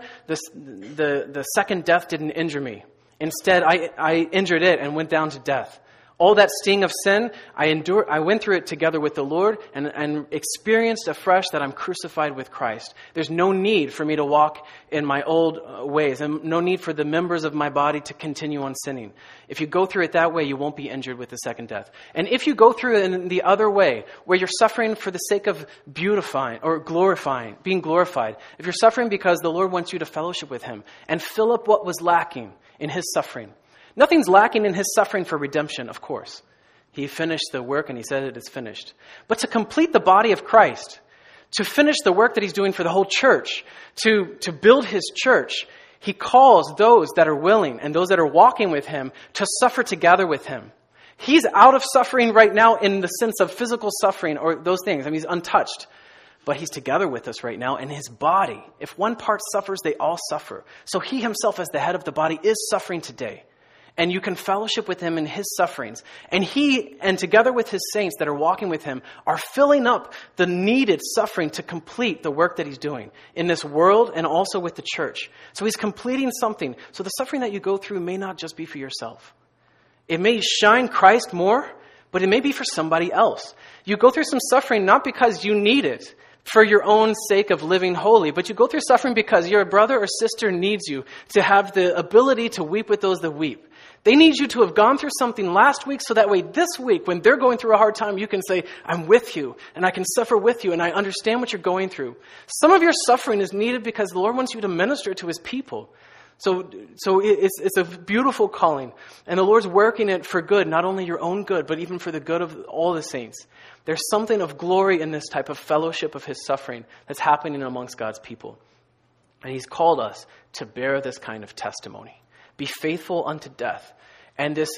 the second death didn't injure me. Instead, I injured it and went down to death. All that sting of sin, I went through it together with the Lord and experienced afresh that I'm crucified with Christ. There's no need for me to walk in my old ways, and no need for the members of my body to continue on sinning. If you go through it that way, you won't be injured with the second death. And if you go through it in the other way, where you're suffering for the sake of beautifying or glorifying, being glorified, if you're suffering because the Lord wants you to fellowship with him and fill up what was lacking in his suffering. Nothing's lacking in his suffering for redemption, of course. He finished the work and he said it is finished. But to complete the body of Christ, to finish the work that he's doing for the whole church, to build his church, he calls those that are willing and those that are walking with him to suffer together with him. He's out of suffering right now in the sense of physical suffering or those things. I mean, he's untouched. But he's together with us right now in his body. If one part suffers, they all suffer. So he himself as the head of the body is suffering today. And you can fellowship with him in his sufferings. And he, and together with his saints that are walking with him, are filling up the needed suffering to complete the work that he's doing in this world and also with the church. So he's completing something. So the suffering that you go through may not just be for yourself. It may shine Christ more, but it may be for somebody else. You go through some suffering not because you need it for your own sake of living holy, but you go through suffering because your brother or sister needs you to have the ability to weep with those that weep. They need you to have gone through something last week so that way this week, when they're going through a hard time, you can say, I'm with you and I can suffer with you and I understand what you're going through. Some of your suffering is needed because the Lord wants you to minister to his people. So it's a beautiful calling, and the Lord's working it for good, not only your own good, but even for the good of all the saints. There's something of glory in this type of fellowship of his suffering that's happening amongst God's people. And he's called us to bear this kind of testimony. Be faithful unto death. And this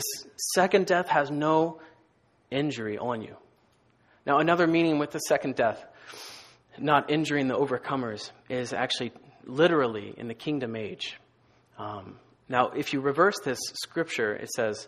second death has no injury on you. Now, another meaning with the second death, not injuring the overcomers, is actually literally in the kingdom age. Now, if you reverse this scripture, it says,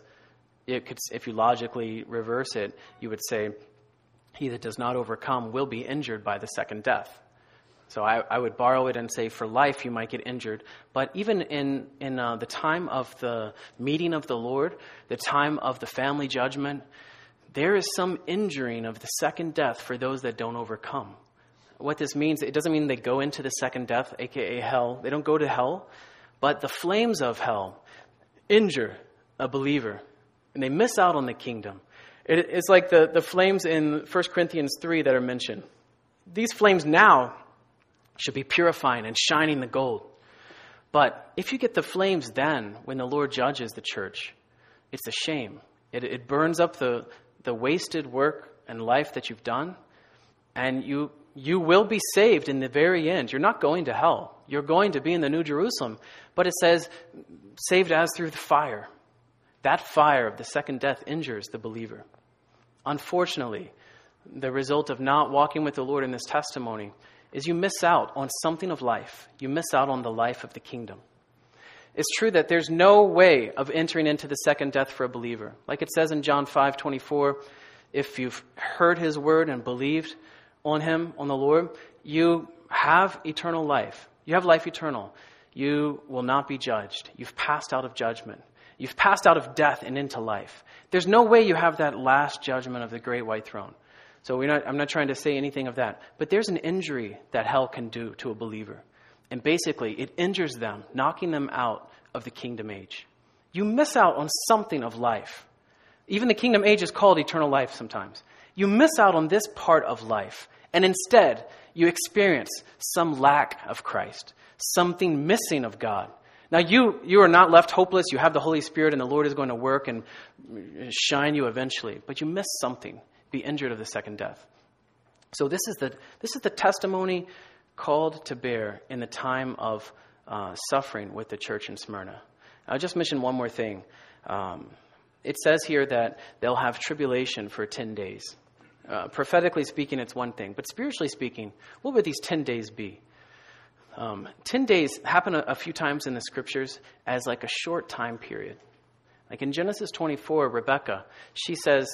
if you logically reverse it, you would say, he that does not overcome will be injured by the second death. So I would borrow it and say, for life you might get injured. But even in the time of the meeting of the Lord, the time of the family judgment, there is some injuring of the second death for those that don't overcome. What this means, it doesn't mean they go into the second death, aka hell. They don't go to hell. But the flames of hell injure a believer, and they miss out on the kingdom. It's like the flames in 1 Corinthians 3 that are mentioned. These flames now should be purifying and shining the gold. But if you get the flames then, when the Lord judges the church, it's a shame. It burns up the wasted work and life that you've done, and you will be saved in the very end. You're not going to hell. You're going to be in the New Jerusalem. But it says, saved as through the fire. That fire of the second death injures the believer. Unfortunately, the result of not walking with the Lord in this testimony is you miss out on something of life. You miss out on the life of the kingdom. It's true that there's no way of entering into the second death for a believer. Like it says in John 5:24, if you've heard his word and believed on him, on the Lord, you have eternal life. You have life eternal. You will not be judged. You've passed out of judgment. You've passed out of death and into life. There's no way you have that last judgment of the great white throne. So I'm not trying to say anything of that. But there's an injury that hell can do to a believer. And basically, it injures them, knocking them out of the kingdom age. You miss out on something of life. Even the kingdom age is called eternal life sometimes. You miss out on this part of life. And instead, you experience some lack of Christ, something missing of God. Now, you are not left hopeless. You have the Holy Spirit, and the Lord is going to work and shine you eventually. But you miss something, be injured of the second death. So this is the testimony called to bear in the time of suffering with the church in Smyrna. I'll just mention one more thing. It says here that they'll have tribulation for 10 days. Prophetically speaking, it's one thing. But spiritually speaking, what would these 10 days be? 10 days happen a few times in the scriptures as like a short time period. Like in Genesis 24, Rebecca, she says,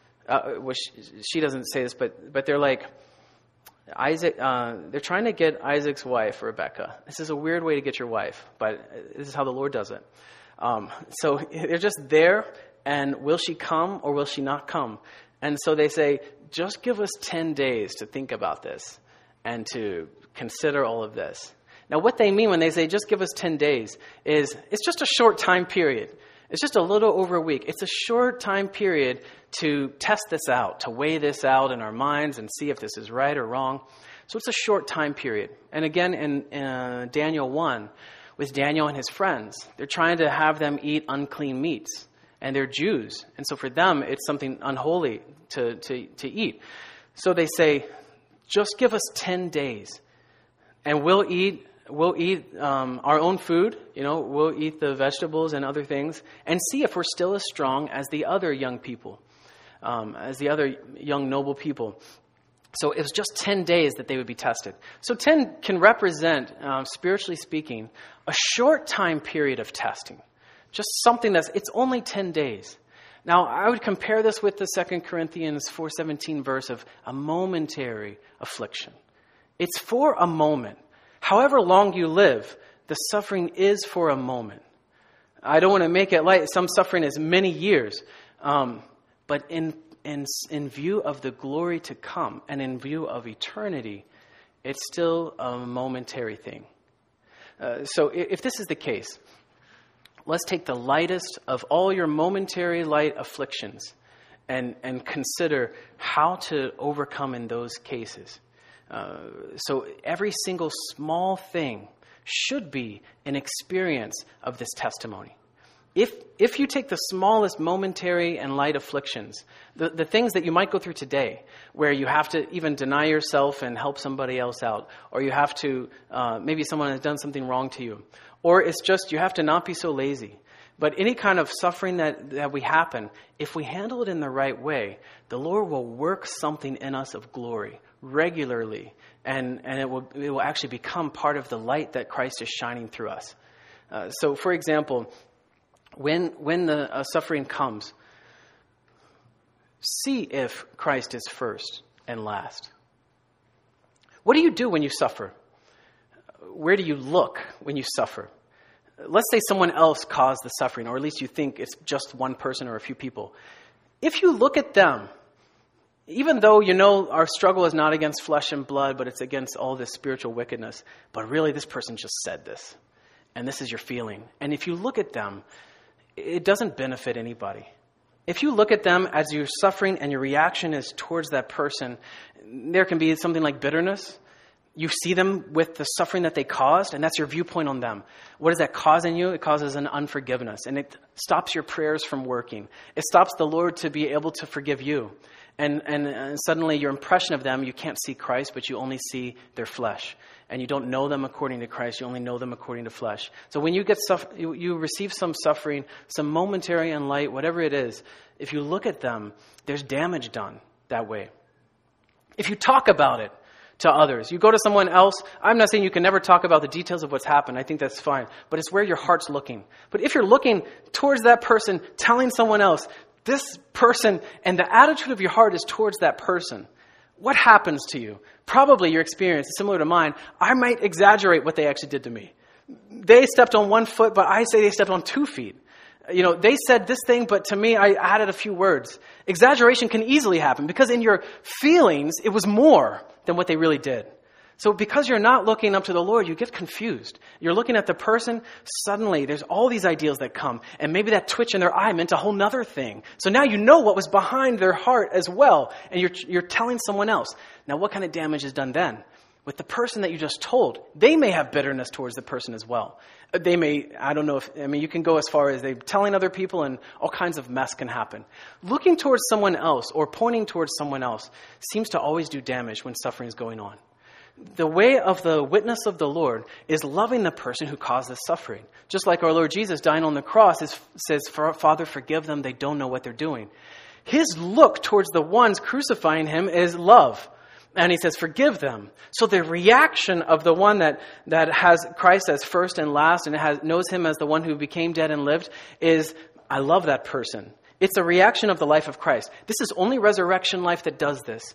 she doesn't say this, but they're like, Isaac, they're trying to get Isaac's wife, Rebecca. This is a weird way to get your wife, but this is how the Lord does it. So they're just there, and will she come or will she not come? And so they say, just give us 10 days to think about this and to consider all of this. Now, what they mean when they say, just give us 10 days, is it's just a short time period. It's just a little over a week. It's a short time period to test this out, to weigh this out in our minds and see if this is right or wrong. So it's a short time period. And again, in Daniel 1, with Daniel and his friends, they're trying to have them eat unclean meats. And they're Jews. And so for them, it's something unholy to eat. So they say, just give us 10 days. And we'll eat our own food, we'll eat the vegetables and other things, and see if we're still as strong as the other young people, as the other young noble people. So it was just 10 days that they would be tested. So 10 can represent, spiritually speaking, a short time period of testing. Just something it's only 10 days. Now, I would compare this with the 2 Corinthians 4:17 verse of a momentary affliction. It's for a moment. However long you live, the suffering is for a moment. I don't want to make it light. Some suffering is many years. But in view of the glory to come and in view of eternity, it's still a momentary thing. So if this is the case, let's take the lightest of all your momentary light afflictions and consider how to overcome in those cases. So every single small thing should be an experience of this testimony. If you take the smallest momentary and light afflictions, the things that you might go through today, where you have to even deny yourself and help somebody else out, or you have to, maybe someone has done something wrong to you, or it's just you have to not be so lazy. But any kind of suffering that we happen, if we handle it in the right way, the Lord will work something in us of glory regularly, and it will actually become part of the light that Christ is shining through us. So, for example, when the suffering comes, see if Christ is first and last. What do you do when you suffer? Where do you look when you suffer? Let's say someone else caused the suffering, or at least you think it's just one person or a few people. If you look at them, even though you know our struggle is not against flesh and blood, but it's against all this spiritual wickedness, but really this person just said this, and this is your feeling. And if you look at them, it doesn't benefit anybody. If you look at them as you're suffering and your reaction is towards that person, there can be something like bitterness. You see them with the suffering that they caused, and that's your viewpoint on them. What does that cause in you? It causes an unforgiveness, and it stops your prayers from working. It stops the Lord to be able to forgive you. And suddenly your impression of them, you can't see Christ, but you only see their flesh. And you don't know them according to Christ, you only know them according to flesh. So when you you receive some suffering, some momentary and light, whatever it is, if you look at them, there's damage done that way. If you talk about it to others, you go to someone else, I'm not saying you can never talk about the details of what's happened, I think that's fine, but it's where your heart's looking. But if you're looking towards that person, telling someone else, this person, and the attitude of your heart is towards that person, what happens to you? Probably your experience is similar to mine. I might exaggerate what they actually did to me. They stepped on 1 foot, but I say they stepped on 2 feet. They said this thing, but to me, I added a few words. Exaggeration can easily happen because in your feelings, it was more than what they really did. So because you're not looking up to the Lord, you get confused. You're looking at the person, suddenly there's all these ideals that come, and maybe that twitch in their eye meant a whole nother thing. So now you know what was behind their heart as well, and you're telling someone else. Now what kind of damage is done then? With the person that you just told, they may have bitterness towards the person as well. They may, you can go as far as they telling other people, and all kinds of mess can happen. Looking towards someone else or pointing towards someone else seems to always do damage when suffering is going on. The way of the witness of the Lord is loving the person who caused the suffering. Just like our Lord Jesus dying on the cross says, Father, forgive them, they don't know what they're doing. His look towards the ones crucifying him is love. And he says, forgive them. So the reaction of the one that has Christ as first and last and knows him as the one who became dead and lived is, I love that person. It's a reaction of the life of Christ. This is only resurrection life that does this.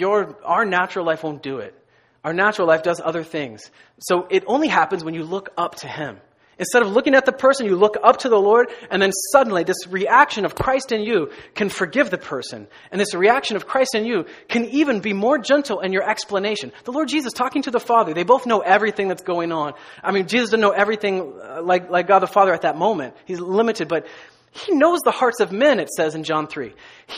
Our natural life won't do it. Our natural life does other things. So it only happens when you look up to him. Instead of looking at the person, you look up to the Lord, and then suddenly this reaction of Christ in you can forgive the person. And this reaction of Christ in you can even be more gentle in your explanation. The Lord Jesus talking to the Father, they both know everything that's going on. Jesus didn't know everything like God the Father at that moment. He's limited, but he knows the hearts of men, it says in John 3.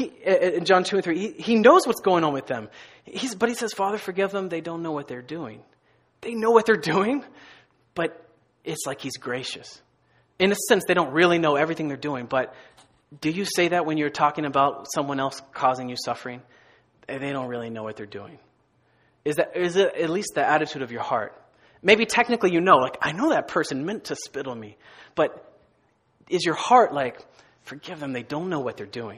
In John 2 and 3, he knows what's going on with them. But he says, Father, forgive them. They don't know what they're doing. They know what they're doing, but it's like he's gracious. In a sense, they don't really know everything they're doing, but do you say that when you're talking about someone else causing you suffering? They don't really know what they're doing. Is it at least the attitude of your heart? Maybe technically I know that person meant to spit on me, but is your heart like, forgive them, they don't know what they're doing?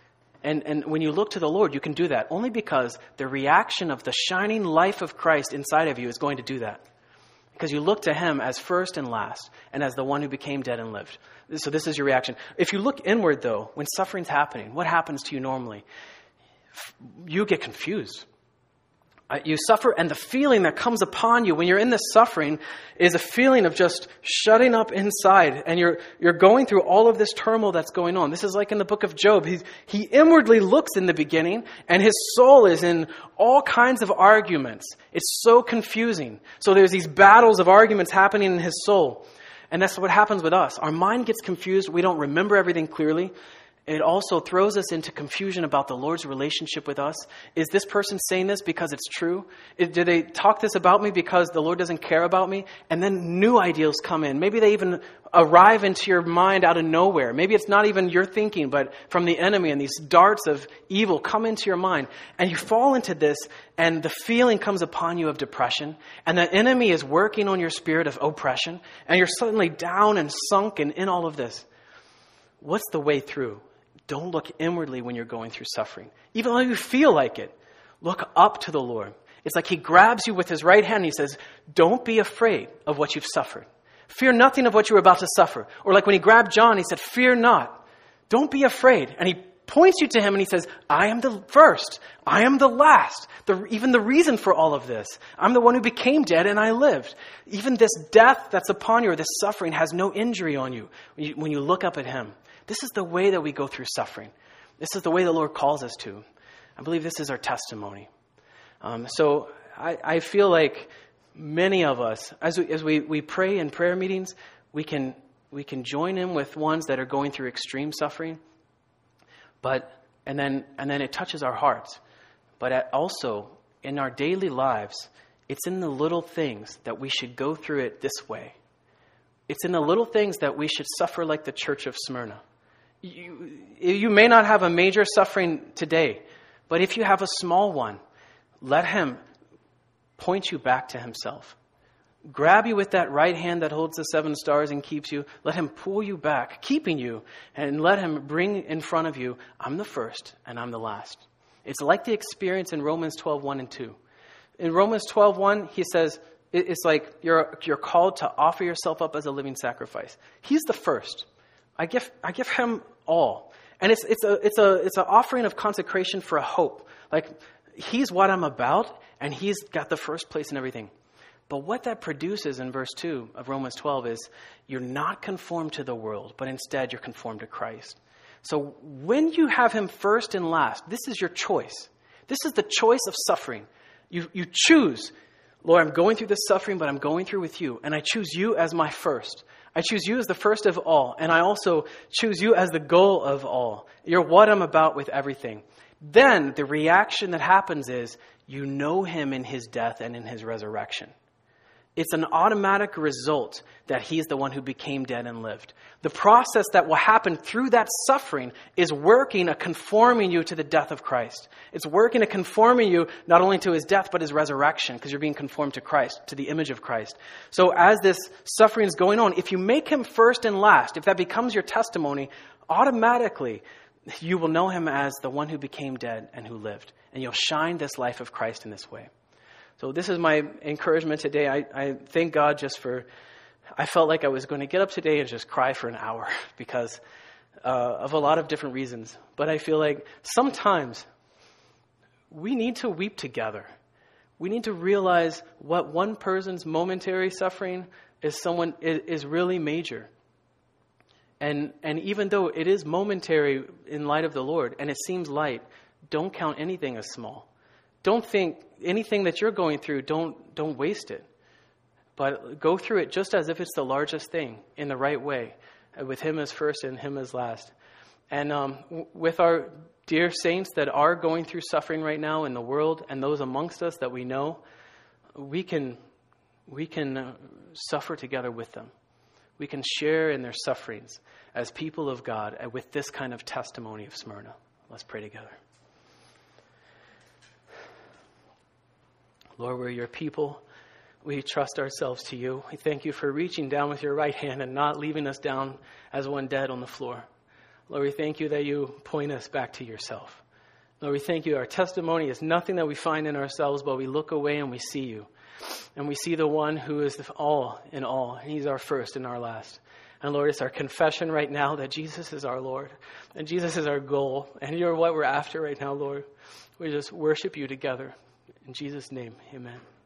And when you look to the Lord, you can do that only because the reaction of the shining life of Christ inside of you is going to do that. Because you look to him as first and last, and as the one who became dead and lived. So this is your reaction. If you look inward, though, when suffering's happening, what happens to you normally? You get confused. You suffer, and the feeling that comes upon you when you're in this suffering is a feeling of just shutting up inside, and you're going through all of this turmoil that's going on. This is like in the book of Job. He inwardly looks in the beginning, and his soul is in all kinds of arguments. It's so confusing. So there's these battles of arguments happening in his soul, and that's what happens with us. Our mind gets confused. We don't remember everything clearly. It also throws us into confusion about the Lord's relationship with us. Is this person saying this because it's true? Do they talk this about me because the Lord doesn't care about me? And then new ideals come in. Maybe they even arrive into your mind out of nowhere. Maybe it's not even your thinking, but from the enemy, and these darts of evil come into your mind. And you fall into this, and the feeling comes upon you of depression. And the enemy is working on your spirit of oppression. And you're suddenly down and sunk and in all of this. What's the way through? Don't look inwardly when you're going through suffering. Even though you feel like it, look up to the Lord. It's like he grabs you with his right hand and he says, don't be afraid of what you've suffered. Fear nothing of what you're about to suffer. Or like when he grabbed John, he said, fear not. Don't be afraid. And he points you to him and he says, I am the first. I am the last. Even the reason for all of this. I'm the one who became dead and I lived. Even this death that's upon you, or this suffering, has no injury on you when you look up at him. This is the way that we go through suffering. This is the way the Lord calls us to. I believe this is our testimony. So I feel like many of us, as we pray in prayer meetings, we can join in with ones that are going through extreme suffering. And then it touches our hearts. But also in our daily lives, It's in the little things that we should go through it this way. It's in the little things that we should suffer like the church of Smyrna. You may not have a major suffering today, but if you have a small one, let him point you back to himself. Grab you with that right hand that holds the 7 stars and keeps you. Let him pull you back, keeping you, and let him bring in front of you, I'm the first and I'm the last. It's like the experience in Romans 12:1 and 2. In Romans 12:1, he says, it's like you're called to offer yourself up as a living sacrifice. He's the first. I give him all. And it's an offering of consecration for a hope. Like, he's what I'm about, and he's got the first place in everything. But what that produces in verse 2 of Romans 12 is you're not conformed to the world, but instead you're conformed to Christ. So when you have him first and last, this is your choice. This is the choice of suffering. You choose, Lord, I'm going through this suffering, but I'm going through with you. And I choose you as my first. I choose you as the first of all. And I also choose you as the goal of all. You're what I'm about with everything. Then the reaction that happens is you know him in his death and in his resurrection. It's an automatic result that he's the one who became dead and lived. The process that will happen through that suffering is working at conforming you to the death of Christ. It's working at conforming you not only to his death, but his resurrection, because you're being conformed to Christ, to the image of Christ. So as this suffering is going on, if you make him first and last, if that becomes your testimony, automatically you will know him as the one who became dead and who lived. And you'll shine this life of Christ in this way. So this is my encouragement today. I thank God I felt like I was going to get up today and just cry for an hour because of a lot of different reasons. But I feel like sometimes we need to weep together. We need to realize what one person's momentary suffering is really major. And even though it is momentary in light of the Lord and it seems light, don't count anything as small. Don't think anything that you're going through, don't waste it. But go through it just as if it's the largest thing in the right way, with him as first and him as last. And with our dear saints that are going through suffering right now in the world and those amongst us that we know, we can suffer together with them. We can share in their sufferings as people of God with this kind of testimony of Smyrna. Let's pray together. Lord, we're your people. We trust ourselves to you. We thank you for reaching down with your right hand and not leaving us down as one dead on the floor. Lord, we thank you that you point us back to yourself. Lord, we thank you. Our testimony is nothing that we find in ourselves, but we look away and we see you. And we see the one who is all in all. And he's our first and our last. And Lord, it's our confession right now that Jesus is our Lord. And Jesus is our goal. And you're what we're after right now, Lord. We just worship you together. In Jesus' name, amen.